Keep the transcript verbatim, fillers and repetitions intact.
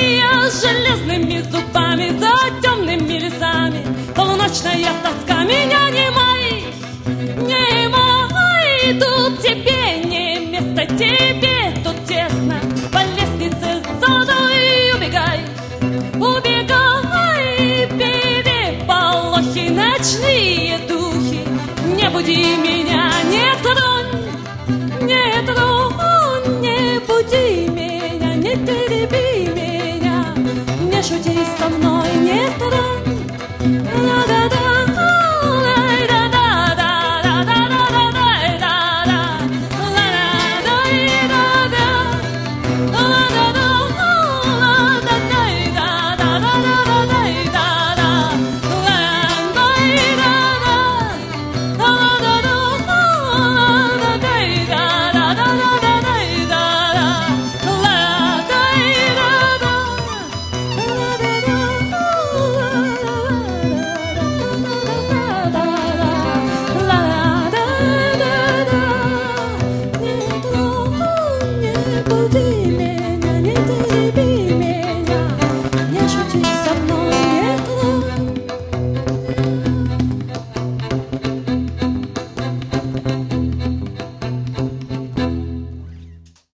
я железными зубами за темными лесами. Полуночная тоска меня не май, не май. Тут тебе не место, тебе тут тесно. По лестнице золотой убегай, убегай. Переполохи, ночные духи, не буди меня, не тронь, не тронь, не буди меня, не тереби меня, не шути со мной, не тронь.